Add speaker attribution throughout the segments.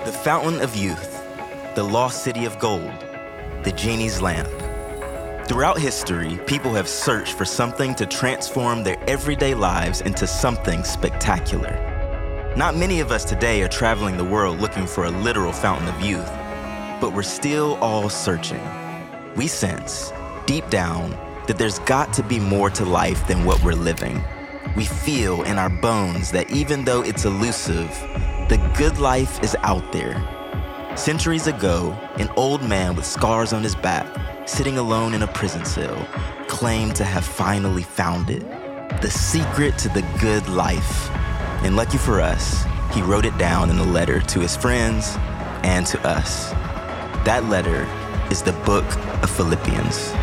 Speaker 1: The fountain of youth, the lost city of gold, the genie's lamp. Throughout history, people have searched for something to transform their everyday lives into something spectacular. Not many of us today are traveling the world looking for a literal fountain of youth, but we're still all searching. We sense, deep down, that there's got to be more to life than what we're living. We feel in our bones that even though it's elusive, the good life is out there. Centuries ago, an old man with scars on his back, sitting alone in a prison cell, claimed to have finally found it, the secret to the good life. And lucky for us, he wrote it down in a letter to his friends and to us. That letter is the book of Philippians.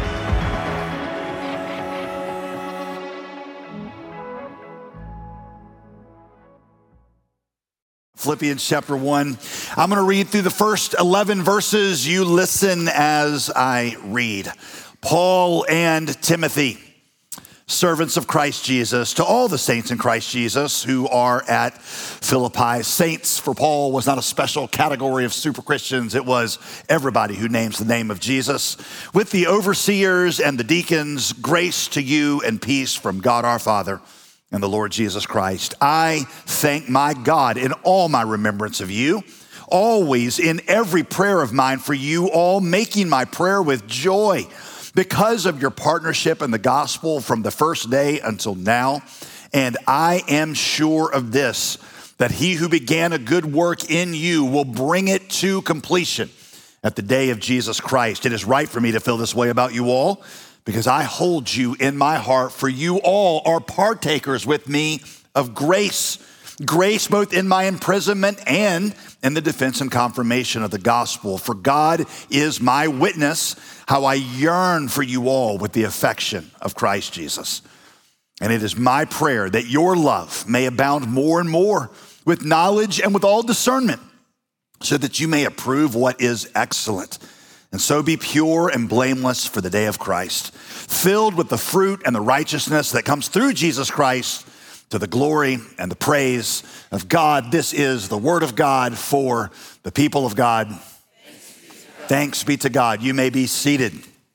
Speaker 2: Philippians chapter 1. I'm going to read through the first 11 verses. You listen as I read. Paul and Timothy, servants of Christ Jesus, to all the saints in Christ Jesus who are at Philippi. Saints for Paul was not a special category of super Christians. It was everybody who names the name of Jesus. With the overseers and the deacons, grace to you and peace from God our Father and the Lord Jesus Christ. I thank my God in all my remembrance of you, always in every prayer of mine for you all, making my prayer with joy because of your partnership in the gospel from the first day until now. And I am sure of this, that he who began a good work in you will bring it to completion at the day of Jesus Christ. It is right for me to feel this way about you all, because I hold you in my heart, for you all are partakers with me of grace. Grace both in my imprisonment and in the defense and confirmation of the gospel. For God is my witness, how I yearn for you all with the affection of Christ Jesus. And it is my prayer that your love may abound more and more with knowledge and with all discernment, so that you may approve what is excellent, and so be pure and blameless for the day of Christ, filled with the fruit and the righteousness that comes through Jesus Christ, to the glory and the praise of God. This is the word of God for the people of God. Thanks be to God. You may be seated.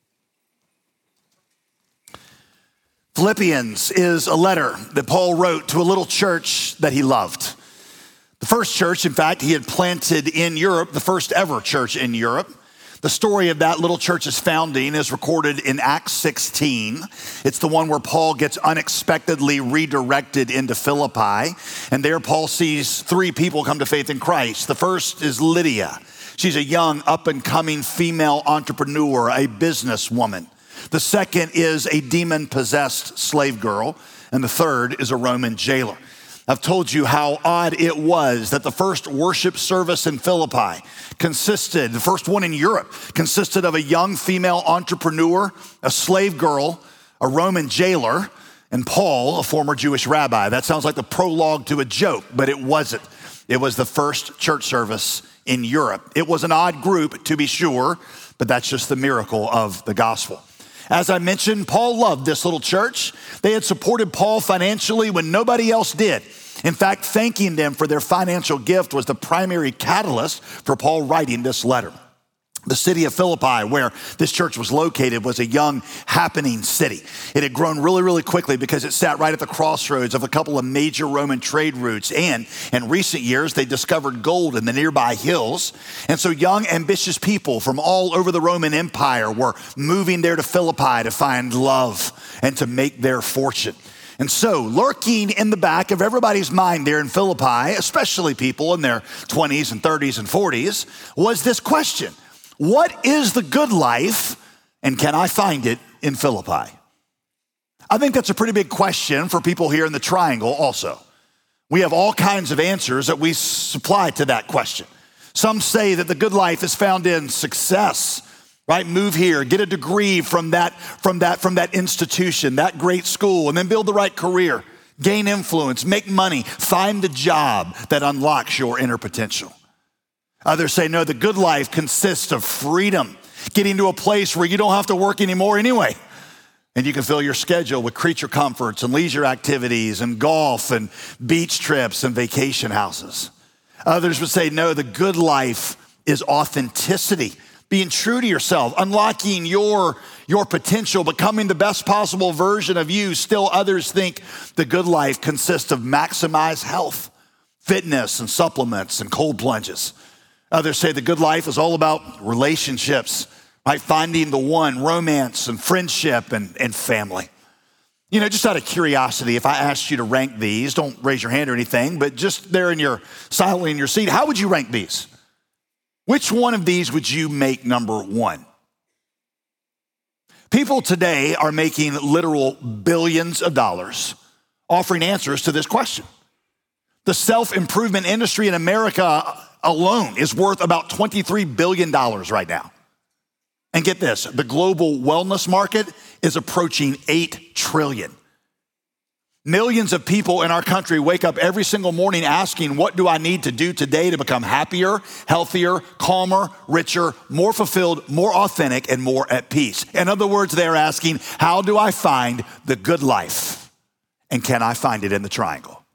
Speaker 2: Philippians is a letter that Paul wrote to a little church that he loved. The first church, in fact, he had planted in Europe, the first ever church in Europe. The story of that little church's founding is recorded in Acts 16. It's the one where Paul gets unexpectedly redirected into Philippi. And there Paul sees three people come to faith in Christ. The first is Lydia. She's a young, up-and-coming female entrepreneur, a businesswoman. The second is a demon-possessed slave girl. And the third is a Roman jailer. I've told you how odd it was that the first worship service in Philippi the first one in Europe, consisted of a young female entrepreneur, a slave girl, a Roman jailer, and Paul, a former Jewish rabbi. That sounds like the prologue to a joke, but it wasn't. It was the first church service in Europe. It was an odd group, to be sure, but that's just the miracle of the gospel. As I mentioned, Paul loved this little church. They had supported Paul financially when nobody else did. In fact, thanking them for their financial gift was the primary catalyst for Paul writing this letter. The city of Philippi, where this church was located, was a young, happening city. It had grown really, really quickly because it sat right at the crossroads of a couple of major Roman trade routes. And in recent years, they discovered gold in the nearby hills. And so young, ambitious people from all over the Roman Empire were moving there to Philippi to find love and to make their fortune. And so, lurking in the back of everybody's mind there in Philippi, especially people in their 20s and 30s and 40s, was this question: what is the good life, and can I find it in Philippi? I think that's a pretty big question for people here in the Triangle also. We have all kinds of answers that we supply to that question. Some say that the good life is found in success, right? Move here, get a degree from that institution, that great school, and then build the right career, gain influence, make money, find the job that unlocks your inner potential. Others say, no, the good life consists of freedom, getting to a place where you don't have to work anymore anyway. And you can fill your schedule with creature comforts and leisure activities and golf and beach trips and vacation houses. Others would say, no, the good life is authenticity, being true to yourself, unlocking your potential, becoming the best possible version of you. Still others think the good life consists of maximized health, fitness and supplements and cold plunges. Others say the good life is all about relationships, right? Finding the one, romance and friendship and family. You know, just out of curiosity, if I asked you to rank these, don't raise your hand or anything, but just there silently in your seat, how would you rank these? Which one of these would you make number one? People today are making literal billions of dollars offering answers to this question. The self-improvement industry in America alone is worth about $23 billion right now. And get this, the global wellness market is approaching $8 trillion. Millions of people in our country wake up every single morning asking, what do I need to do today to become happier, healthier, calmer, richer, more fulfilled, more authentic, and more at peace? In other words, they're asking, how do I find the good life? And can I find it in the triangle?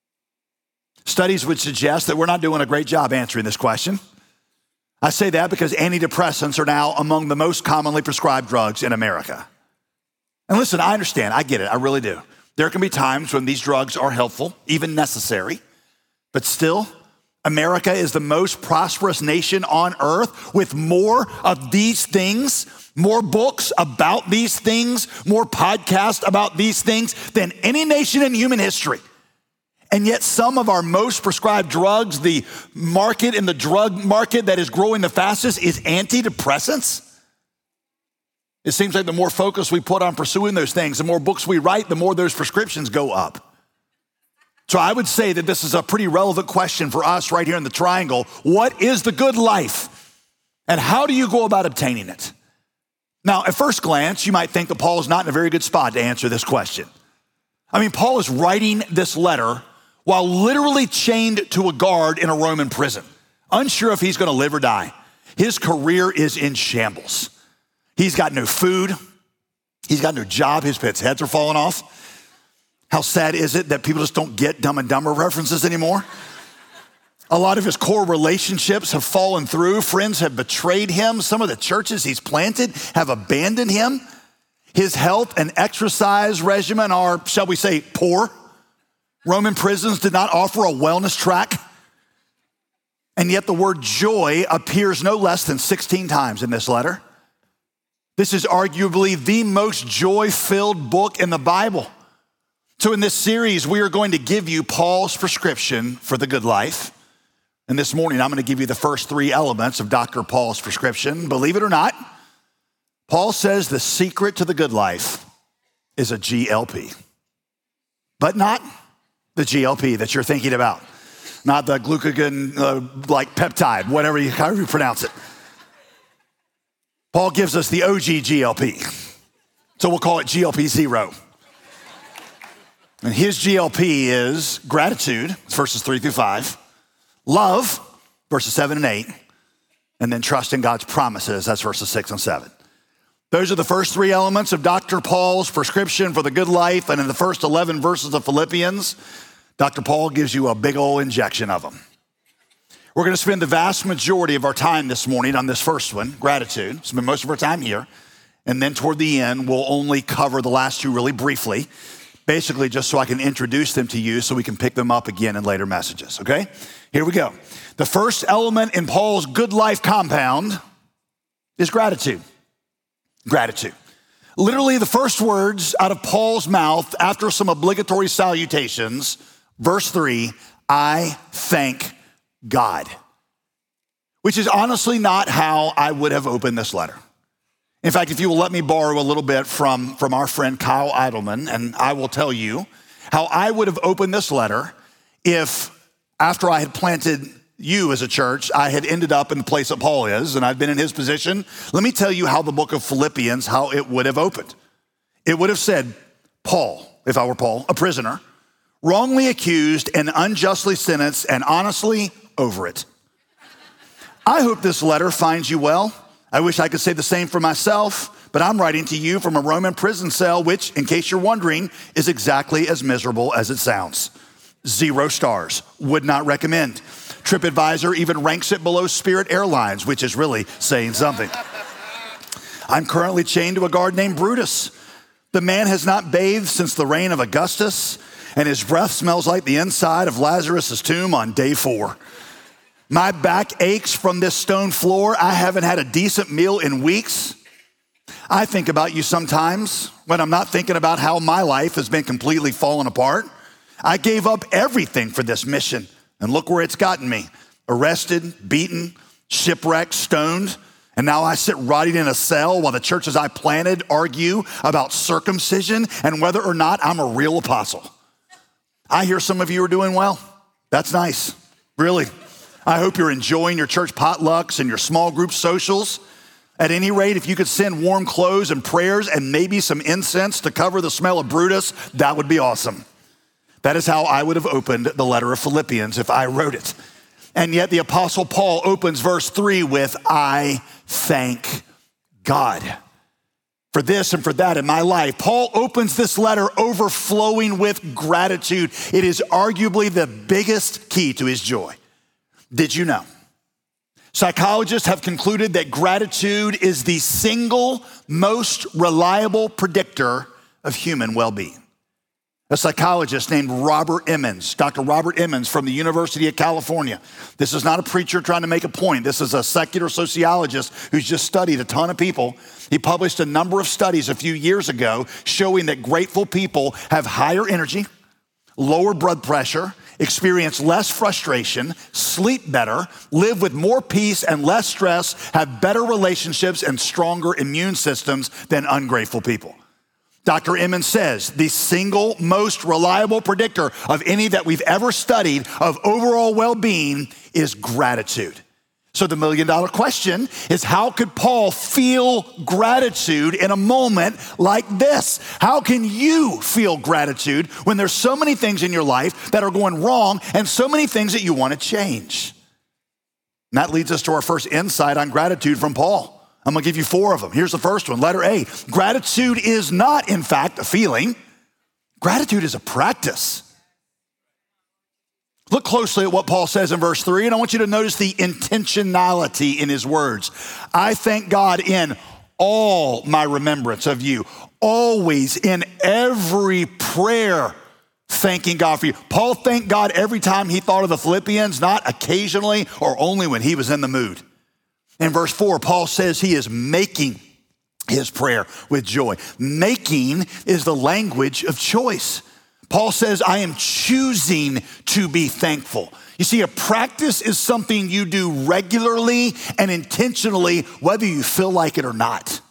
Speaker 2: Studies would suggest that we're not doing a great job answering this question. I say that because antidepressants are now among the most commonly prescribed drugs in America. And listen, I understand, I get it, I really do. There can be times when these drugs are helpful, even necessary, but still, America is the most prosperous nation on earth with more of these things, more books about these things, more podcasts about these things than any nation in human history. And yet some of our most prescribed drugs, the market in the drug market that is growing the fastest is antidepressants. It seems like the more focus we put on pursuing those things, the more books we write, the more those prescriptions go up. So I would say that this is a pretty relevant question for us right here in the triangle. What is the good life? And how do you go about obtaining it? Now, at first glance, you might think that Paul is not in a very good spot to answer this question. I mean, Paul is writing this letter while literally chained to a guard in a Roman prison, unsure if he's gonna live or die. His career is in shambles. He's got no food. He's got no job. His pets' heads are falling off. How sad is it that people just don't get Dumb and Dumber references anymore? A lot of his core relationships have fallen through. Friends have betrayed him. Some of the churches he's planted have abandoned him. His health and exercise regimen are, shall we say, poor. Roman prisons did not offer a wellness track. And yet the word joy appears no less than 16 times in this letter. This is arguably the most joy-filled book in the Bible. So in this series, we are going to give you Paul's prescription for the good life. And this morning, I'm going to give you the first three elements of Dr. Paul's prescription. Believe it or not, Paul says the secret to the good life is a GLP, but not the GLP that you're thinking about, not the glucagon like peptide, however you pronounce it. Paul gives us the OG GLP, so we'll call it GLP 0. And his GLP is gratitude, verses 3-5, love, verses 7 and 8, and then trust in God's promises, that's verses 6 and 7. Those are the first three elements of Dr. Paul's prescription for the good life, and in the first 11 verses of Philippians, Dr. Paul gives you a big old injection of them. We're going to spend the vast majority of our time this morning on this first one, gratitude. Spend most of our time here. And then toward the end, we'll only cover the last two really briefly, basically just so I can introduce them to you so we can pick them up again in later messages, okay? Here we go. The first element in Paul's good life compound is gratitude. Gratitude. Literally the first words out of Paul's mouth after some obligatory salutations, verse 3, I thank God, which is honestly not how I would have opened this letter. In fact, if you will let me borrow a little bit from our friend Kyle Idleman, and I will tell you how I would have opened this letter if after I had planted you as a church, I had ended up in the place that Paul is, and I've been in his position. Let me tell you how the book of Philippians, how it would have opened. It would have said, Paul, if I were Paul, a prisoner, wrongly accused and unjustly sentenced, and honestly over it. I hope this letter finds you well. I wish I could say the same for myself, but I'm writing to you from a Roman prison cell, which, in case you're wondering, is exactly as miserable as it sounds. 0 stars, would not recommend. TripAdvisor even ranks it below Spirit Airlines, which is really saying something. I'm currently chained to a guard named Brutus. The man has not bathed since the reign of Augustus, and his breath smells like the inside of Lazarus' tomb on day 4. My back aches from this stone floor. I haven't had a decent meal in weeks. I think about you sometimes when I'm not thinking about how my life has been completely falling apart. I gave up everything for this mission, and look where it's gotten me. Arrested, beaten, shipwrecked, stoned, and now I sit rotting in a cell while the churches I planted argue about circumcision and whether or not I'm a real apostle. I hear some of you are doing well. That's nice, really. I hope you're enjoying your church potlucks and your small group socials. At any rate, if you could send warm clothes and prayers and maybe some incense to cover the smell of Brutus, that would be awesome. That is how I would have opened the letter of Philippians if I wrote it. And yet the Apostle Paul opens verse 3 with, I thank God for this and for that in my life. Paul opens this letter overflowing with gratitude. It is arguably the biggest key to his joy. Did you know? Psychologists have concluded that gratitude is the single most reliable predictor of human well-being. A psychologist named Robert Emmons, Dr. Robert Emmons from the University of California. This is not a preacher trying to make a point. This is a secular sociologist who's just studied a ton of people. He published a number of studies a few years ago showing that grateful people have higher energy, lower blood pressure, experience less frustration, sleep better, live with more peace and less stress, have better relationships and stronger immune systems than ungrateful people. Dr. Emmons says the single most reliable predictor of any that we've ever studied of overall well-being is gratitude. So the $1 million question is, how could Paul feel gratitude in a moment like this? How can you feel gratitude when there's so many things in your life that are going wrong and so many things that you want to change? And that leads us to our first insight on gratitude from Paul. I'm gonna give you 4 of them. Here's the first one, letter A. Gratitude is not, in fact, a feeling. Gratitude is a practice. Look closely at what Paul says in verse 3, and I want you to notice the intentionality in his words. I thank God in all my remembrance of you, always in every prayer, thanking God for you. Paul thanked God every time he thought of the Philippians, not occasionally or only when he was in the mood. In verse 4, Paul says he is making his prayer with joy. Making is the language of choice. Paul says, I am choosing to be thankful. You see, a practice is something you do regularly and intentionally, whether you feel like it or not.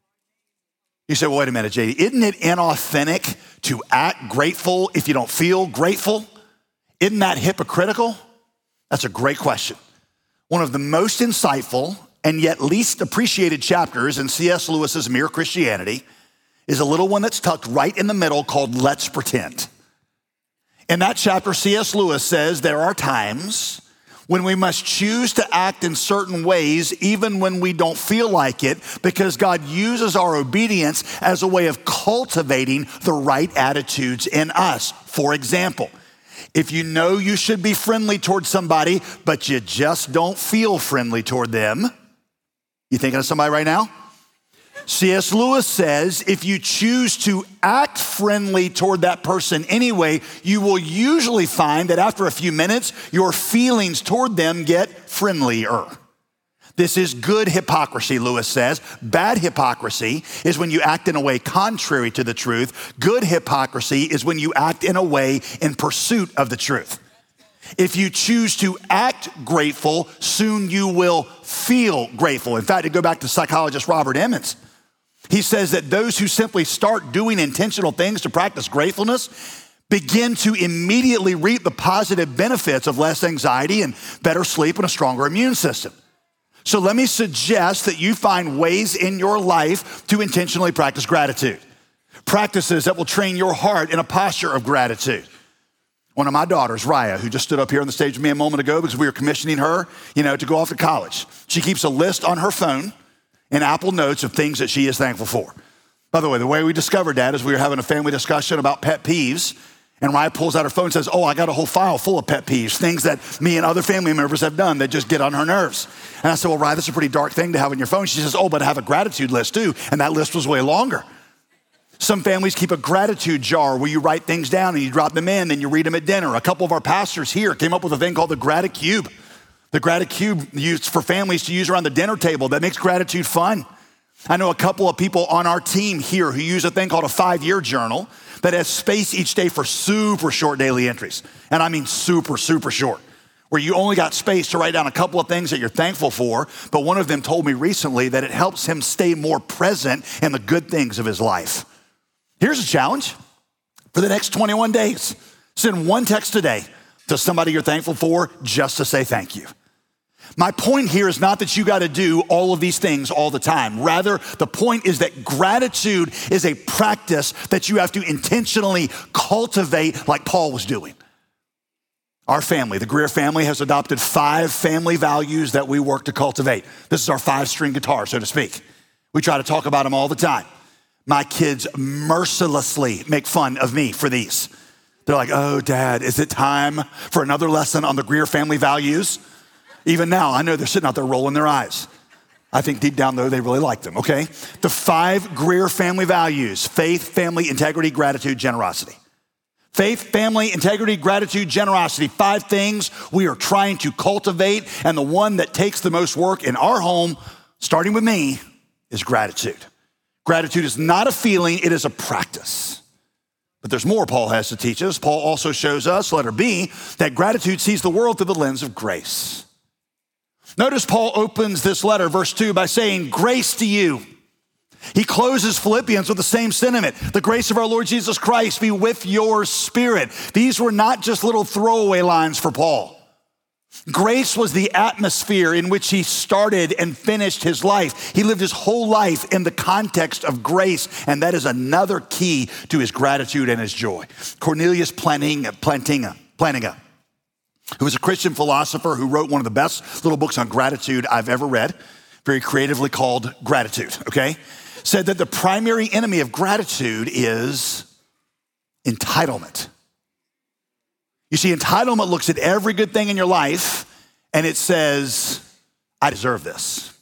Speaker 2: You say, well, wait a minute, JD, isn't it inauthentic to act grateful if you don't feel grateful? Isn't that hypocritical? That's a great question. One of the most insightful and yet least appreciated chapters in C.S. Lewis's Mere Christianity is a little one that's tucked right in the middle called Let's Pretend. In that chapter, C.S. Lewis says there are times when we must choose to act in certain ways even when we don't feel like it, because God uses our obedience as a way of cultivating the right attitudes in us. For example, if you know you should be friendly toward somebody, but you just don't feel friendly toward them, you thinking of somebody right now? C.S. Lewis says if you choose to act friendly toward that person anyway, you will usually find that after a few minutes, your feelings toward them get friendlier. This is good hypocrisy, Lewis says. Bad hypocrisy is when you act in a way contrary to the truth. Good hypocrisy is when you act in a way in pursuit of the truth. If you choose to act grateful, soon you will feel grateful. In fact, to go back to psychologist Robert Emmons, he says that those who simply start doing intentional things to practice gratefulness begin to immediately reap the positive benefits of less anxiety and better sleep and a stronger immune system. So let me suggest that you find ways in your life to intentionally practice gratitude. Practices that will train your heart in a posture of gratitude. One of my daughters, Raya, who just stood up here on the stage with me a moment ago because we were commissioning her, to go off to college. She keeps a list on her phone in Apple Notes of things that she is thankful for. By the way we discovered that is we were having a family discussion about pet peeves, And Raya pulls out her phone and says, I got a whole file full of pet peeves, things that me and other family members have done that just get on her nerves. And I said, well, Raya, that's a pretty dark thing to have on your phone. She says, but I have a gratitude list too. And that list was way longer. Some families keep a gratitude jar where you write things down and you drop them in and you read them at dinner. A couple of our pastors here came up with a thing called the Gratacube. The Gratacube used for families to use around the dinner table that makes gratitude fun. I know a couple of people on our team here who use a thing called a 5-year journal that has space each day for super short daily entries. And I mean super, super short, where you only got space to write down a couple of things that you're thankful for. But one of them told me recently that it helps him stay more present in the good things of his life. Here's a challenge. For the next 21 days, send one text a day to somebody you're thankful for just to say thank you. My point here is not that you got to do all of these things all the time. Rather, the point is that gratitude is a practice that you have to intentionally cultivate like Paul was doing. Our family, the Greer family, has adopted 5 family values that we work to cultivate. This is our 5-string guitar, so to speak. We try to talk about them all the time. My kids mercilessly make fun of me for these. They're like, oh, Dad, is it time for another lesson on the Greer family values? Even now, I know they're sitting out there rolling their eyes. I think deep down, though, they really like them, okay? The 5 Greer family values: faith, family, integrity, gratitude, generosity. Faith, family, integrity, gratitude, generosity. 5 things we are trying to cultivate, and the one that takes the most work in our home, starting with me, is gratitude. Gratitude is not a feeling, it is a practice. But there's more Paul has to teach us. Paul also shows us, letter B, that gratitude sees the world through the lens of grace. Notice Paul opens this letter, verse 2, by saying, grace to you. He closes Philippians with the same sentiment. The grace of our Lord Jesus Christ be with your spirit. These were not just little throwaway lines for Paul. Grace was the atmosphere in which he started and finished his life. He lived his whole life in the context of grace, and that is another key to his gratitude and his joy. Cornelius Plantinga, who was a Christian philosopher who wrote one of the best little books on gratitude I've ever read, very creatively called Gratitude, okay? Said that the primary enemy of gratitude is entitlement. You see, entitlement looks at every good thing in your life and it says, I deserve this.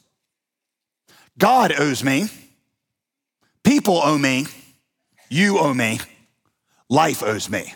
Speaker 2: God owes me. People owe me. You owe me. Life owes me.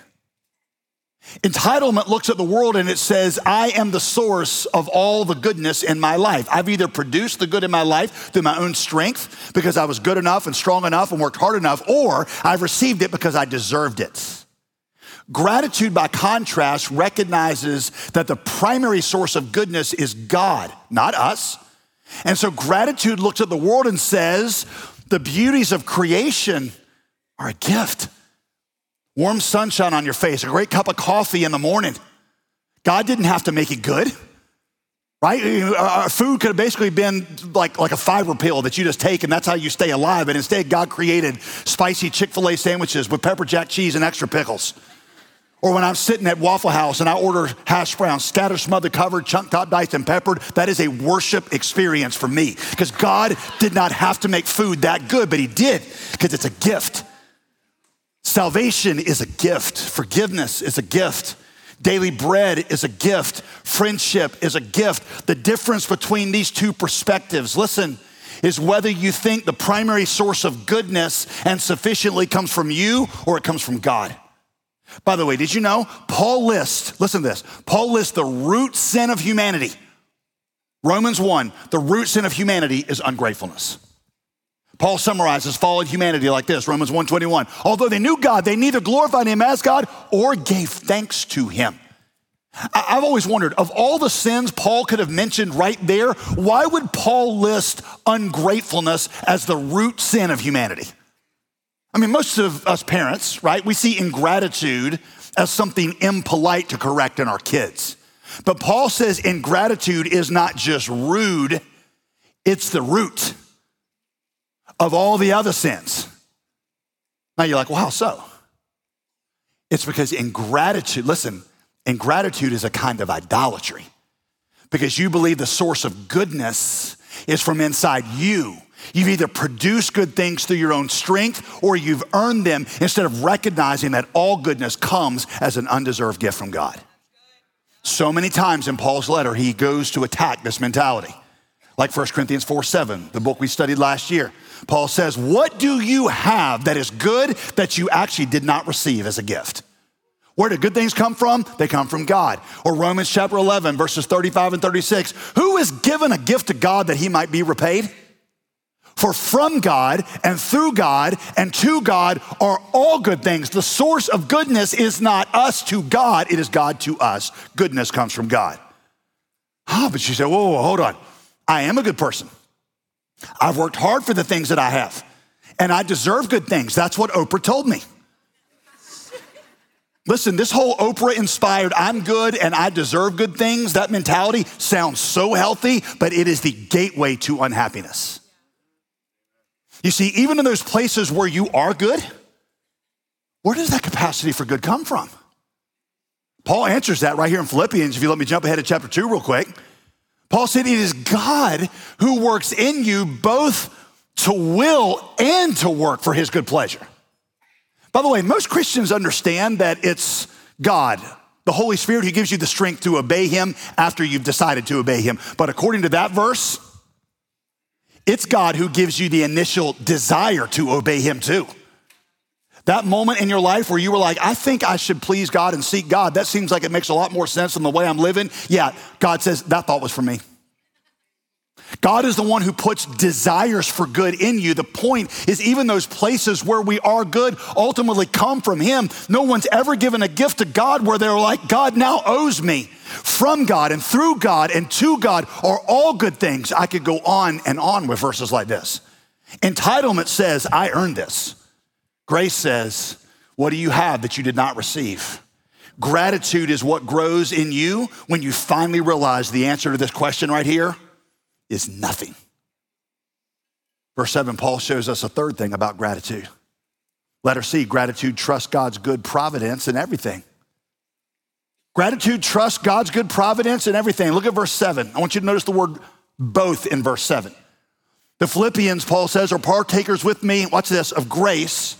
Speaker 2: Entitlement looks at the world and it says, I am the source of all the goodness in my life. I've either produced the good in my life through my own strength because I was good enough and strong enough and worked hard enough, or I've received it because I deserved it. Gratitude, by contrast, recognizes that the primary source of goodness is God, not us. And so gratitude looks at the world and says, the beauties of creation are a gift. Warm sunshine on your face, a great cup of coffee in the morning. God didn't have to make it good, right? Our food could have basically been like a fiber pill that you just take and that's how you stay alive. And instead, God created spicy Chick-fil-A sandwiches with pepper jack cheese and extra pickles. Or when I'm sitting at Waffle House and I order hash browns, scatter, smothered, covered, chunk top, diced, and peppered, that is a worship experience for me. Because God did not have to make food that good, but he did, because it's a gift. Salvation is a gift. Forgiveness is a gift. Daily bread is a gift. Friendship is a gift. The difference between these two perspectives, listen, is whether you think the primary source of goodness and sufficiently comes from you or it comes from God. By the way, did you know Paul lists, listen to this, Paul lists the root sin of humanity. Romans 1, the root sin of humanity is ungratefulness. Paul summarizes fallen humanity like this, Romans 1:21. Although they knew God, they neither glorified him as God or gave thanks to him. I've always wondered, of all the sins Paul could have mentioned right there, why would Paul list ungratefulness as the root sin of humanity? I mean, most of us parents, right, we see ingratitude as something impolite to correct in our kids. But Paul says ingratitude is not just rude, it's the root of all the other sins. Now you're like, well, how so? It's because ingratitude, listen, ingratitude is a kind of idolatry because you believe the source of goodness is from inside you You've either produced good things through your own strength or you've earned them instead of recognizing that all goodness comes as an undeserved gift from God. So many times in Paul's letter, he goes to attack this mentality. Like 1 Corinthians 4:7, the book we studied last year. Paul says, what do you have that is good that you actually did not receive as a gift? Where do good things come from? They come from God. Or Romans chapter 11, verses 35 and 36. Who is given a gift to God that he might be repaid? For from God and through God and to God are all good things. The source of goodness is not us to God, it is God to us. Goodness comes from God. But you say, whoa, hold on. I am a good person. I've worked hard for the things that I have, and I deserve good things. That's what Oprah told me. Listen, this whole Oprah-inspired, I'm good and I deserve good things, that mentality sounds so healthy, but it is the gateway to unhappiness. You see, even in those places where you are good, where does that capacity for good come from? Paul answers that right here in Philippians. If you let me jump ahead to chapter 2 real quick. Paul said, it is God who works in you both to will and to work for his good pleasure. By the way, most Christians understand that it's God, the Holy Spirit, who gives you the strength to obey him after you've decided to obey him. But according to that verse, it's God who gives you the initial desire to obey him too. That moment in your life where you were like, I think I should please God and seek God. That seems like it makes a lot more sense than the way I'm living. Yeah, God says that thought was for me. God is the one who puts desires for good in you. The point is even those places where we are good ultimately come from him. No one's ever given a gift to God where they're like, God now owes me. From God and through God and to God are all good things. I could go on and on with verses like this. Entitlement says, I earned this. Grace says, what do you have that you did not receive? Gratitude is what grows in you when you finally realize the answer to this question right here is nothing. Verse 7, Paul shows us a third thing about gratitude. Letter C, gratitude trusts God's good providence in everything. Gratitude trusts God's good providence in everything. Look at verse 7. I want you to notice the word both in verse 7. The Philippians, Paul says, are partakers with me, watch this, of grace,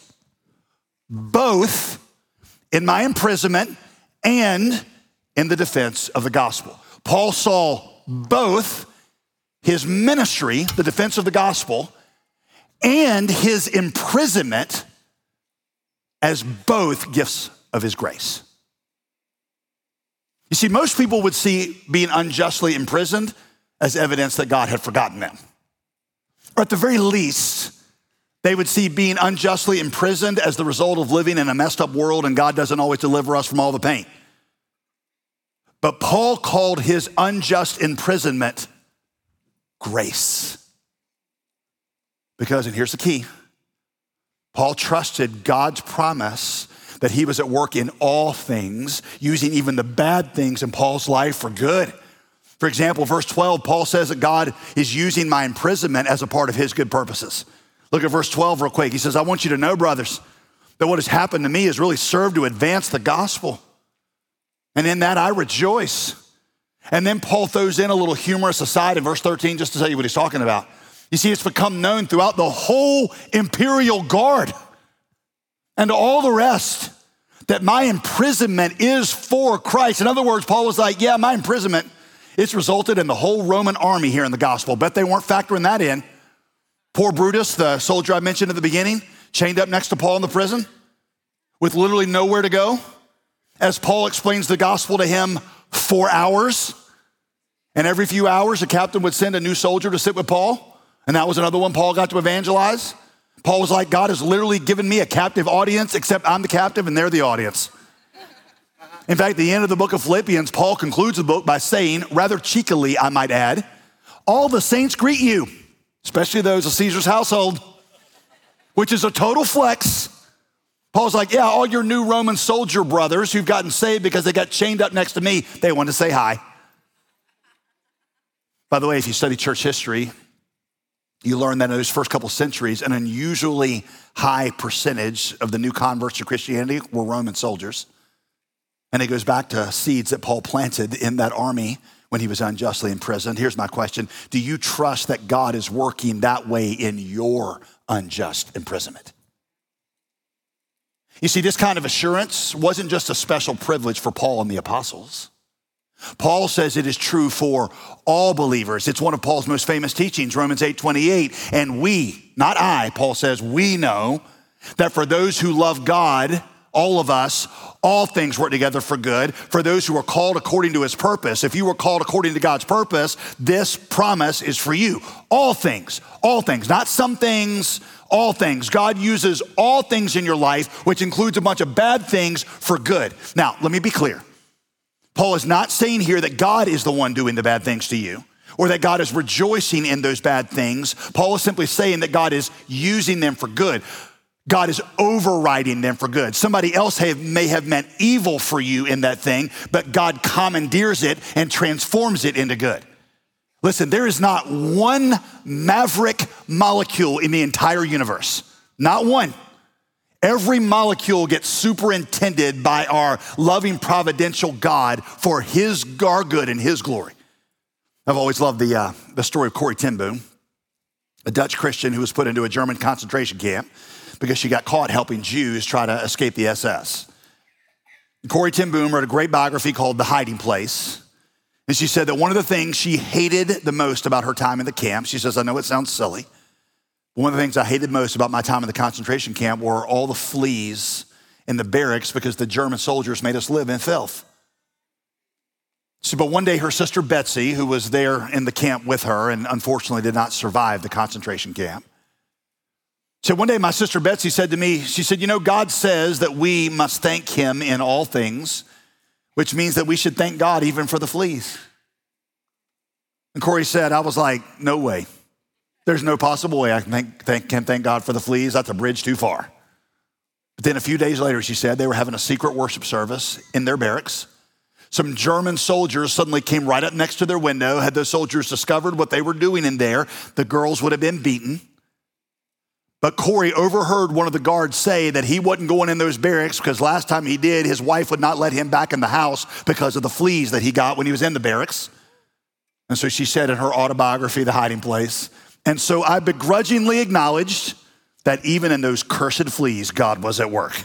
Speaker 2: both in my imprisonment and in the defense of the gospel. Paul saw both his ministry, the defense of the gospel, and his imprisonment as both gifts of his grace. You see, most people would see being unjustly imprisoned as evidence that God had forgotten them. Or at the very least, they would see being unjustly imprisoned as the result of living in a messed up world and God doesn't always deliver us from all the pain. But Paul called his unjust imprisonment grace. Because, and here's the key, Paul trusted God's promise that he was at work in all things, using even the bad things in Paul's life for good. For example, verse 12, Paul says that God is using my imprisonment as a part of his good purposes. Look at verse 12 real quick. He says, I want you to know, brothers, that what has happened to me has really served to advance the gospel. And in that I rejoice. And then Paul throws in a little humorous aside in verse 13 just to tell you what he's talking about. You see, it's become known throughout the whole imperial guard and to all the rest that my imprisonment is for Christ. In other words, Paul was like, yeah, my imprisonment, it's resulted in the whole Roman army here in the gospel. Bet they weren't factoring that in. Poor Brutus, the soldier I mentioned at the beginning, chained up next to Paul in the prison with literally nowhere to go. As Paul explains the gospel to him 4 hours. And every few hours, the captain would send a new soldier to sit with Paul. And that was another one Paul got to evangelize. Paul was like, God has literally given me a captive audience, except I'm the captive and they're the audience. In fact, at the end of the book of Philippians, Paul concludes the book by saying, rather cheekily, I might add, all the saints greet you, especially those of Caesar's household, which is a total flex. Paul's like, yeah, all your new Roman soldier brothers who've gotten saved because they got chained up next to me, they want to say hi. By the way, if you study church history, you learn that in those first couple centuries, an unusually high percentage of the new converts to Christianity were Roman soldiers. And it goes back to seeds that Paul planted in that army when he was unjustly imprisoned. Here's my question. Do you trust that God is working that way in your unjust imprisonment? You see, this kind of assurance wasn't just a special privilege for Paul and the apostles. Paul says it is true for all believers. It's one of Paul's most famous teachings, Romans 8:28. And we, not I, Paul says, we know that for those who love God, all of us, all things work together for good, for those who are called according to his purpose. If you were called according to God's purpose, this promise is for you. All things, not some things, all things. God uses all things in your life, which includes a bunch of bad things, for good. Now, let me be clear. Paul is not saying here that God is the one doing the bad things to you, or that God is rejoicing in those bad things. Paul is simply saying that God is using them for good. God is overriding them for good. Somebody else may have meant evil for you in that thing, but God commandeers it and transforms it into good. Listen, there is not one maverick molecule in the entire universe. Not one. Every molecule gets superintended by our loving providential God for our good and his glory. I've always loved the story of Corrie ten Boom, a Dutch Christian who was put into a German concentration camp because she got caught helping Jews try to escape the SS. Corrie ten Boom wrote a great biography called The Hiding Place. And she said that one of the things she hated the most about her time in the camp, she says, I know it sounds silly, but one of the things I hated most about my time in the concentration camp were all the fleas in the barracks because the German soldiers made us live in filth. So, but one day her sister Betsy, who was there in the camp with her and unfortunately did not survive the concentration camp, so one day my sister Betsy said to me, she said, God says that we must thank him in all things, which means that we should thank God even for the fleas. And Corrie said, I was like, no way. There's no possible way I can thank God for the fleas. That's a bridge too far. But then a few days later, she said, they were having a secret worship service in their barracks. Some German soldiers suddenly came right up next to their window. Had those soldiers discovered what they were doing in there, the girls would have been beaten. But Corrie overheard one of the guards say that he wasn't going in those barracks because last time he did, his wife would not let him back in the house because of the fleas that he got when he was in the barracks. And so she said in her autobiography, The Hiding Place, and so I begrudgingly acknowledged that even in those cursed fleas, God was at work.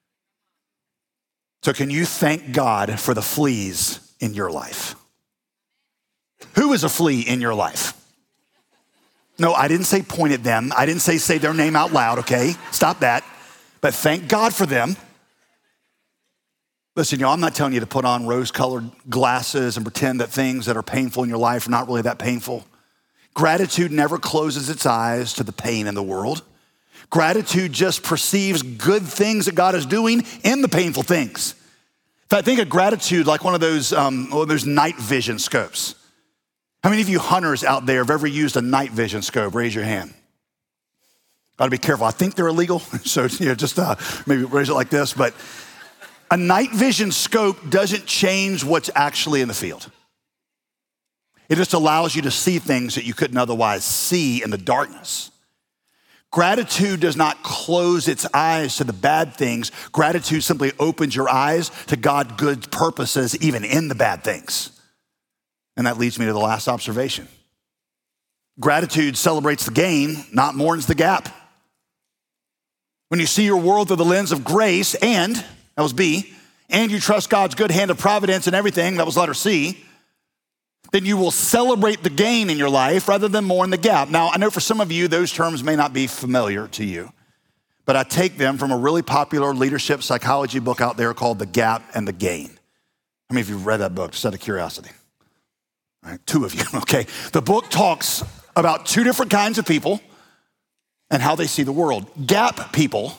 Speaker 2: So can you thank God for the fleas in your life? Who is a flea in your life? No, I didn't say point at them. I didn't say their name out loud, okay? Stop that. But thank God for them. Listen, y'all, I'm not telling you to put on rose-colored glasses and pretend that things that are painful in your life are not really that painful. Gratitude never closes its eyes to the pain in the world. Gratitude just perceives good things that God is doing in the painful things. In fact, think of gratitude like one of those night vision scopes. How many of you hunters out there have ever used a night vision scope? Raise your hand. Got to be careful. I think they're illegal, so just maybe raise it like this. But a night vision scope doesn't change what's actually in the field. It just allows you to see things that you couldn't otherwise see in the darkness. Gratitude does not close its eyes to the bad things. Gratitude simply opens your eyes to God's good purposes, even in the bad things. And that leads me to the last observation. Gratitude celebrates the gain, not mourns the gap. When you see your world through the lens of grace and, that was B, and you trust God's good hand of providence in everything, that was letter C, then you will celebrate the gain in your life rather than mourn the gap. Now, I know for some of you, those terms may not be familiar to you, but I take them from a really popular leadership psychology book out there called The Gap and the Gain. How many of you have read that book, just out of curiosity? All right, 2 of you, okay. The book talks about 2 different kinds of people and how they see the world. Gap people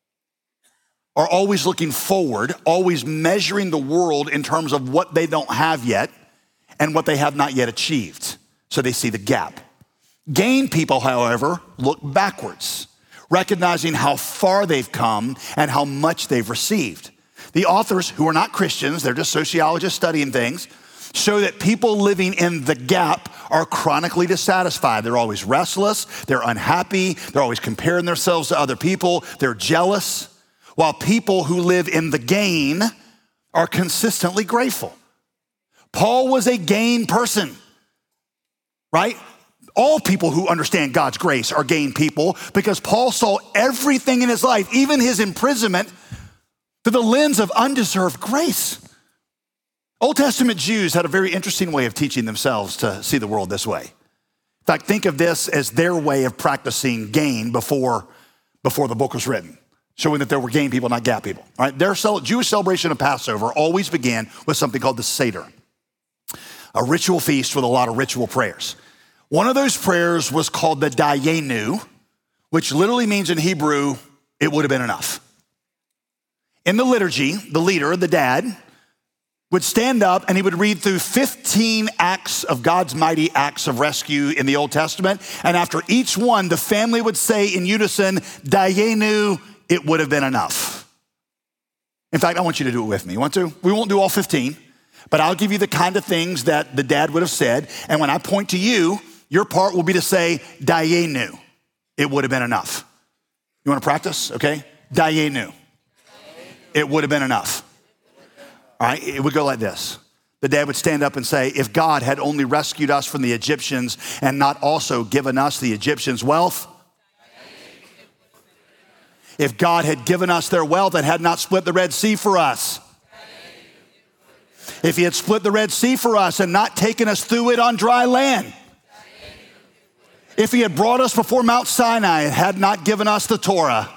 Speaker 2: are always looking forward, always measuring the world in terms of what they don't have yet and what they have not yet achieved. So they see the gap. Gain people, however, look backwards, recognizing how far they've come and how much they've received. The authors, who are not Christians, they're just sociologists studying things, show that people living in the gap are chronically dissatisfied. They're always restless, they're unhappy, they're always comparing themselves to other people, they're jealous, while people who live in the gain are consistently grateful. Paul was a gain person, right? All people who understand God's grace are gain people because Paul saw everything in his life, even his imprisonment, through the lens of undeserved grace. Old Testament Jews had a very interesting way of teaching themselves to see the world this way. In fact, think of this as their way of practicing gain before the book was written, showing that there were gain people, not gap people. All right? Their Jewish celebration of Passover always began with something called the Seder, a ritual feast with a lot of ritual prayers. One of those prayers was called the Dayenu, which literally means in Hebrew, it would have been enough. In the liturgy, the leader, the dad, would stand up and he would read through 15 acts of God's mighty acts of rescue in the Old Testament. And after each one, the family would say in unison, Dayenu, it would have been enough. In fact, I want you to do it with me. You want to? We won't do all 15, but I'll give you the kind of things that the dad would have said. And when I point to you, your part will be to say, Dayenu, it would have been enough. You want to practice? Okay. Dayenu, it would have been enough. All right, it would go like this. The dad would stand up and say, if God had only rescued us from the Egyptians and not also given us the Egyptians' wealth, if God had given us their wealth and had not split the Red Sea for us, if he had split the Red Sea for us and not taken us through it on dry land, if he had brought us before Mount Sinai and had not given us the Torah,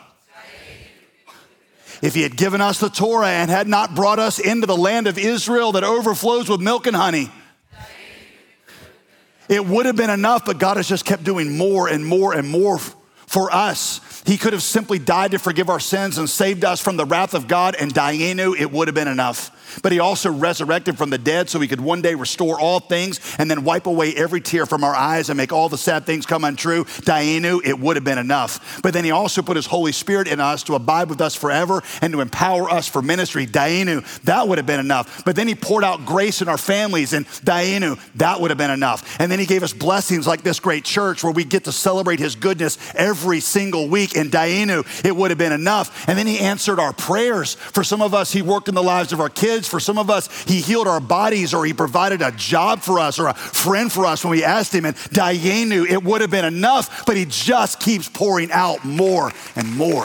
Speaker 2: if he had given us the Torah and had not brought us into the land of Israel that overflows with milk and honey, it would have been enough, but God has just kept doing more and more and more for us. He could have simply died to forgive our sins and saved us from the wrath of God, and Dayenu, it would have been enough. But he also resurrected from the dead so he could one day restore all things and then wipe away every tear from our eyes and make all the sad things come untrue. Dayenu, it would have been enough. But then he also put his Holy Spirit in us to abide with us forever and to empower us for ministry. Dayenu, that would have been enough. But then he poured out grace in our families, and Dayenu, that would have been enough. And then he gave us blessings like this great church where we get to celebrate his goodness every single week. And Dayenu, it would have been enough. And then he answered our prayers. For some of us, he worked in the lives of our kids. For some of us, he healed our bodies, or he provided a job for us or a friend for us when we asked him. And Dayenu, it would have been enough, but he just keeps pouring out more and more.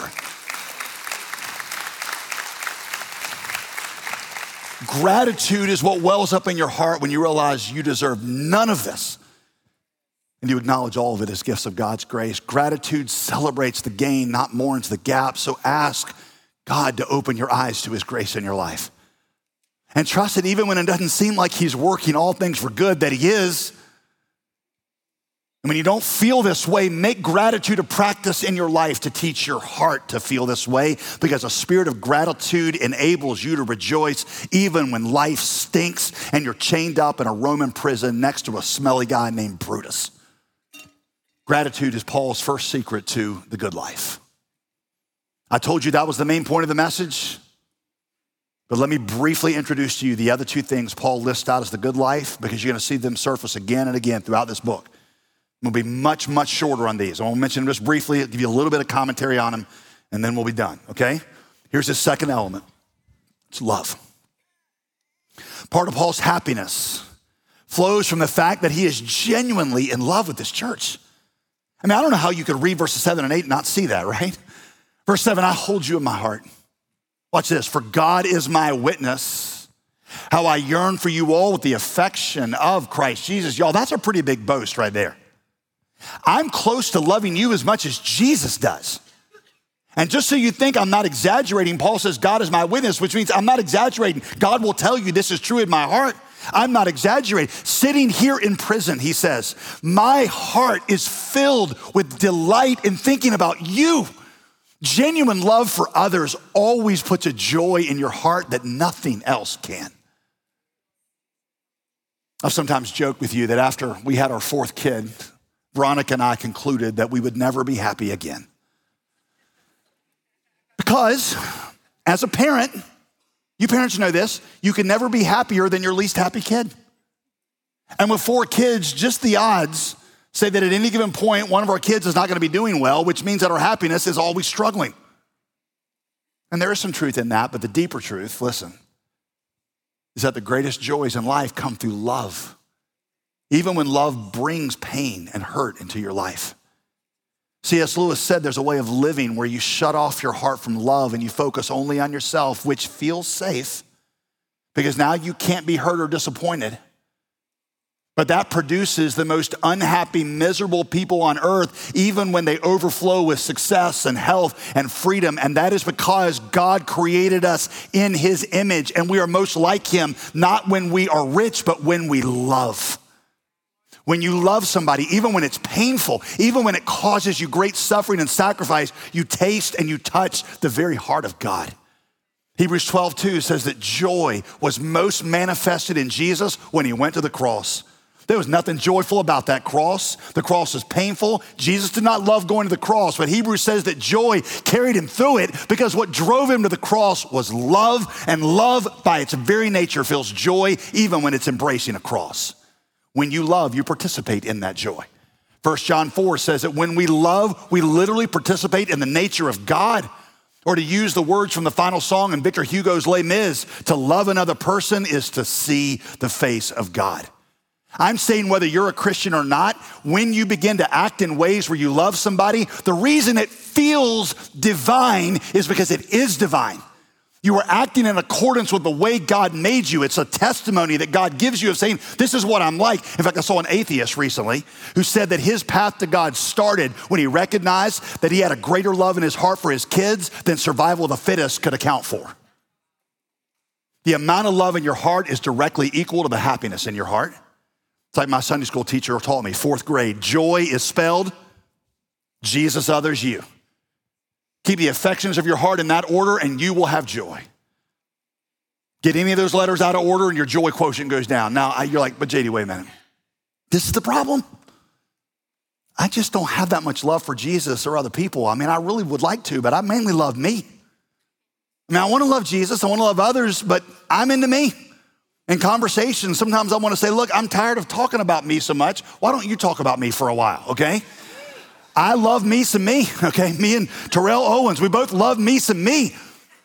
Speaker 2: Gratitude is what wells up in your heart when you realize you deserve none of this, and you acknowledge all of it as gifts of God's grace. Gratitude celebrates the gain, not mourns the gap. So ask God to open your eyes to his grace in your life. And trust that even when it doesn't seem like he's working all things for good, that he is. And when you don't feel this way, make gratitude a practice in your life to teach your heart to feel this way, because a spirit of gratitude enables you to rejoice even when life stinks and you're chained up in a Roman prison next to a smelly guy named Brutus. Gratitude is Paul's first secret to the good life. I told you that was the main point of the message. But let me briefly introduce to you the other two things Paul lists out as the good life, because you're going to see them surface again and again throughout this book. I'm going to be much, much shorter on these. I want to mention them just briefly, give you a little bit of commentary on them, and then we'll be done, okay? Here's the second element. It's love. Part of Paul's happiness flows from the fact that he is genuinely in love with this church. I mean, I don't know how you could read verses 7 and 8 and not see that, right? Verse 7, I hold you in my heart. Watch this. For God is my witness, how I yearn for you all with the affection of Christ Jesus. Y'all, that's a pretty big boast right there. I'm close to loving you as much as Jesus does. And just so you think I'm not exaggerating, Paul says God is my witness, which means I'm not exaggerating. God will tell you this is true in my heart. I'm not exaggerating. Sitting here in prison, he says, my heart is filled with delight in thinking about you. Genuine love for others always puts a joy in your heart that nothing else can. I've sometimes joked with you that after we had our fourth kid, Veronica and I concluded that we would never be happy again. Because as a parent, you parents know this, you can never be happier than your least happy kid. And with 4 kids, just the odds say that at any given point, one of our kids is not going to be doing well, which means that our happiness is always struggling. And there is some truth in that, but the deeper truth, listen, is that the greatest joys in life come through love, even when love brings pain and hurt into your life. C.S. Lewis said there's a way of living where you shut off your heart from love and you focus only on yourself, which feels safe because now you can't be hurt or disappointed. But that produces the most unhappy, miserable people on earth, even when they overflow with success and health and freedom. And that is because God created us in his image, and we are most like him, not when we are rich, but when we love. When you love somebody, even when it's painful, even when it causes you great suffering and sacrifice, you taste and you touch the very heart of God. Hebrews 12:2 says that joy was most manifested in Jesus when he went to the cross. There was nothing joyful about that cross. The cross is painful. Jesus did not love going to the cross, but Hebrews says that joy carried him through it because what drove him to the cross was love, and love by its very nature feels joy even when it's embracing a cross. When you love, you participate in that joy. 1 John 4 says that when we love, we literally participate in the nature of God. Or to use the words from the final song in Victor Hugo's Les Mis, to love another person is to see the face of God. I'm saying whether you're a Christian or not, when you begin to act in ways where you love somebody, the reason it feels divine is because it is divine. You are acting in accordance with the way God made you. It's a testimony that God gives you of saying, this is what I'm like. In fact, I saw an atheist recently who said that his path to God started when he recognized that he had a greater love in his heart for his kids than survival of the fittest could account for. The amount of love in your heart is directly equal to the happiness in your heart. It's like my Sunday school teacher taught me, 4th grade. Joy is spelled Jesus, others, you. Keep the affections of your heart in that order and you will have joy. Get any of those letters out of order and your joy quotient goes down. Now, you're like, but JD, wait a minute. This is the problem. I just don't have that much love for Jesus or other people. I mean, I really would like to, but I mainly love me. I mean, I want to love Jesus. I want to love others, but I'm into me. In conversation, sometimes I want to say, look, I'm tired of talking about me so much. Why don't you talk about me for a while, okay? I love me some me, okay? Me and Terrell Owens, we both love me some me.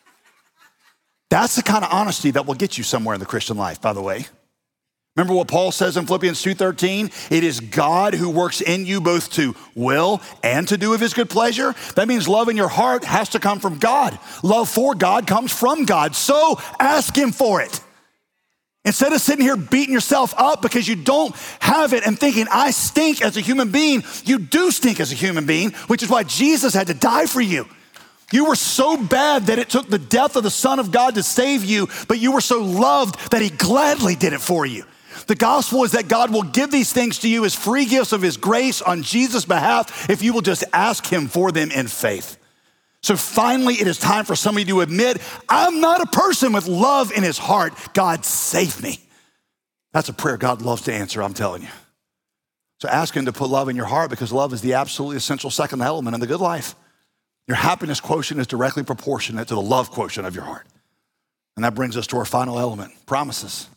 Speaker 2: That's the kind of honesty that will get you somewhere in the Christian life, by the way. Remember what Paul says in Philippians 2:13? It is God who works in you both to will and to do of his good pleasure. That means love in your heart has to come from God. Love for God comes from God. So ask him for it. Instead of sitting here beating yourself up because you don't have it and thinking, I stink as a human being, you do stink as a human being, which is why Jesus had to die for you. You were so bad that it took the death of the Son of God to save you, but you were so loved that he gladly did it for you. The gospel is that God will give these things to you as free gifts of his grace on Jesus' behalf if you will just ask him for them in faith. So finally, it is time for somebody to admit, I'm not a person with love in his heart. God, save me. That's a prayer God loves to answer, I'm telling you. So ask him to put love in your heart because love is the absolutely essential second element in the good life. Your happiness quotient is directly proportionate to the love quotient of your heart. And that brings us to our final element, promises.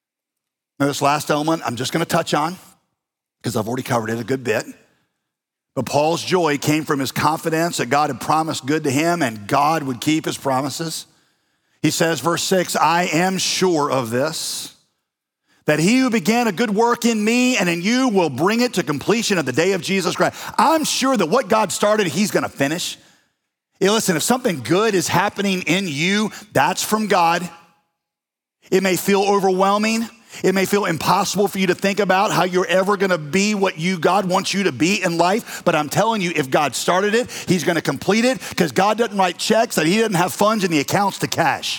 Speaker 2: Now this last element I'm just gonna touch on because I've already covered it a good bit. But Paul's joy came from his confidence that God had promised good to him and God would keep his promises. He says, verse 6, I am sure of this, that he who began a good work in me and in you will bring it to completion at the day of Jesus Christ. I'm sure that what God started, he's gonna finish. Hey, listen, if something good is happening in you, that's from God. It may feel overwhelming. It may feel impossible for you to think about how you're ever gonna be what God wants you to be in life, but I'm telling you, if God started it, he's gonna complete it because God doesn't write checks that he doesn't have funds in the accounts to cash.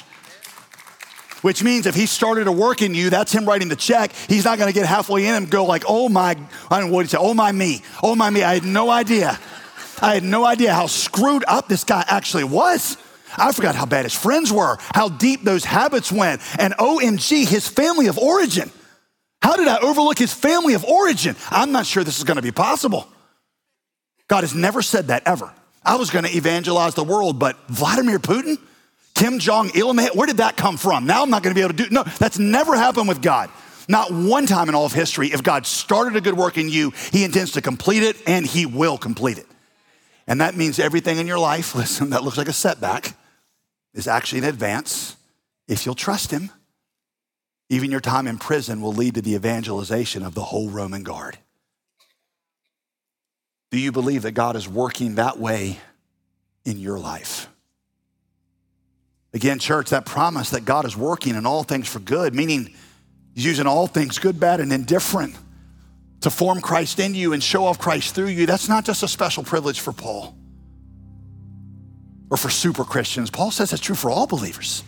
Speaker 2: Which means if he started a work in you, that's him writing the check. He's not gonna get halfway in and go like, oh my, I don't know what he said, oh my me, I had no idea. I had no idea how screwed up this guy actually was. I forgot how bad his friends were, how deep those habits went, and OMG, his family of origin. How did I overlook his family of origin? I'm not sure this is gonna be possible. God has never said that ever. I was gonna evangelize the world, but Vladimir Putin, Kim Jong-il, where did that come from? Now I'm not gonna be able to do, no, that's never happened with God. Not one time in all of history, if God started a good work in you, he intends to complete it and he will complete it. And that means everything in your life, listen, that looks like a setback is actually an advance if you'll trust him. Even your time in prison will lead to the evangelization of the whole Roman guard. Do you believe that God is working that way in your life? Again, church, that promise that God is working in all things for good, meaning he's using all things, good, bad, and indifferent, to form Christ in you and show off Christ through you. That's not just a special privilege for Paul or for super Christians. Paul says it's true for all believers.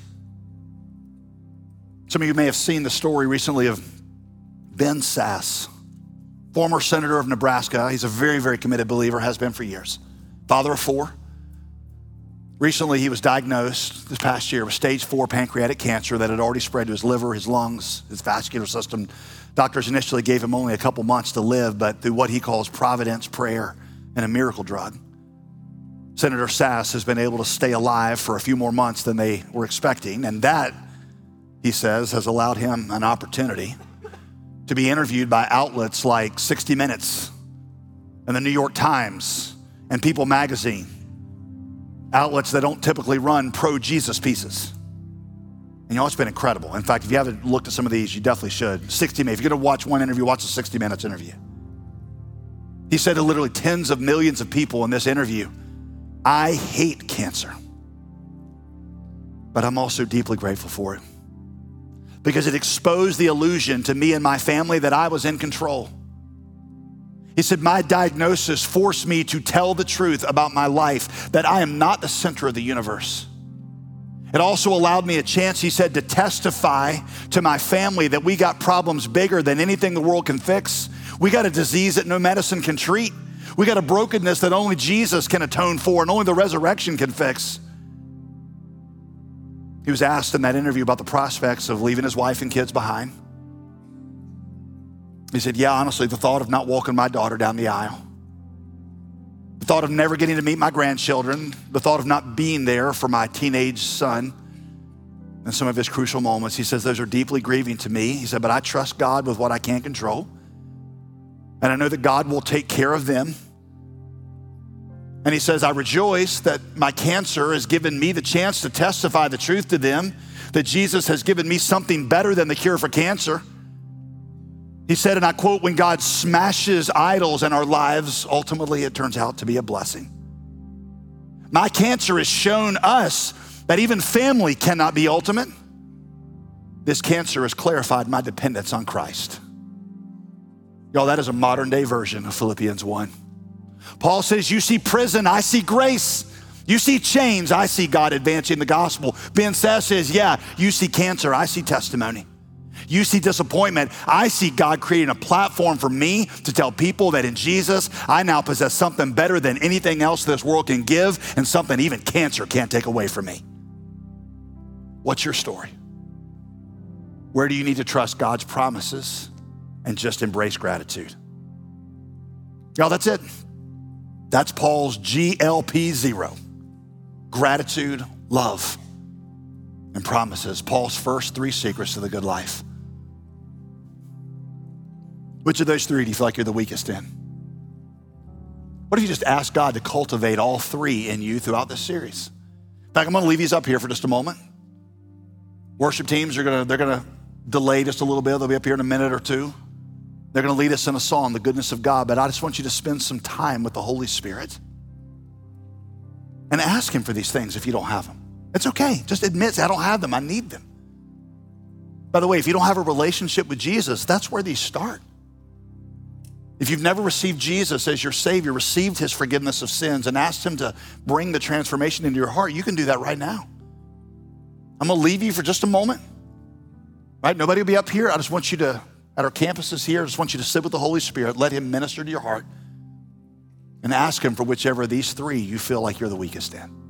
Speaker 2: Some of you may have seen the story recently of Ben Sasse, former senator of Nebraska. He's a very, very committed believer, has been for years. Father of 4. Recently, he was diagnosed this past year with stage 4 pancreatic cancer that had already spread to his liver, his lungs, his vascular system. Doctors initially gave him only a couple months to live, but through what he calls providence, prayer, and a miracle drug, Senator Sasse has been able to stay alive for a few more months than they were expecting. And that, he says, has allowed him an opportunity to be interviewed by outlets like 60 Minutes and the New York Times and People Magazine, outlets that don't typically run pro-Jesus pieces. And you know, it's been incredible. In fact, if you haven't looked at some of these, you definitely should. 60 Minutes, if you're gonna watch one interview, watch the 60 Minutes interview. He said to literally tens of millions of people in this interview, I hate cancer, but I'm also deeply grateful for it because it exposed the illusion to me and my family that I was in control. He said, my diagnosis forced me to tell the truth about my life, that I am not the center of the universe. It also allowed me a chance, he said, to testify to my family that we got problems bigger than anything the world can fix. We got a disease that no medicine can treat. We got a brokenness that only Jesus can atone for and only the resurrection can fix. He was asked in that interview about the prospects of leaving his wife and kids behind. He said, yeah, honestly, the thought of not walking my daughter down the aisle, the thought of never getting to meet my grandchildren, the thought of not being there for my teenage son in some of his crucial moments, he says, those are deeply grieving to me. He said, but I trust God with what I can't control. And I know that God will take care of them. And he says, I rejoice that my cancer has given me the chance to testify the truth to them, that Jesus has given me something better than the cure for cancer. He said, and I quote, when God smashes idols in our lives, ultimately it turns out to be a blessing. My cancer has shown us that even family cannot be ultimate. This cancer has clarified my dependence on Christ. Y'all, that is a modern day version of Philippians 1. Paul says, you see prison, I see grace. You see chains, I see God advancing the gospel. Ben Sasse says, yeah, you see cancer, I see testimony. You see disappointment, I see God creating a platform for me to tell people that in Jesus, I now possess something better than anything else this world can give and something even cancer can't take away from me. What's your story? Where do you need to trust God's promises and just embrace gratitude? Y'all, that's it. That's Paul's GLP0. Gratitude, love, and promises. Paul's first 3 secrets to the good life. Which of those 3 do you feel like you're the weakest in? What if you just ask God to cultivate all 3 in you throughout this series? In fact, I'm gonna leave these up here for just a moment. Worship teams they're gonna delay just a little bit. They'll be up here in a minute or 2. They're gonna lead us in a song, The Goodness of God, but I just want you to spend some time with the Holy Spirit and ask him for these things if you don't have them. It's okay, just admit, I don't have them, I need them. By the way, if you don't have a relationship with Jesus, that's where these start. If you've never received Jesus as your Savior, received his forgiveness of sins and asked him to bring the transformation into your heart, you can do that right now. I'm gonna leave you for just a moment, right? Nobody will be up here. I just want you to, at our campuses here, I just want you to sit with the Holy Spirit, let him minister to your heart and ask him for whichever of these 3 you feel like you're the weakest in.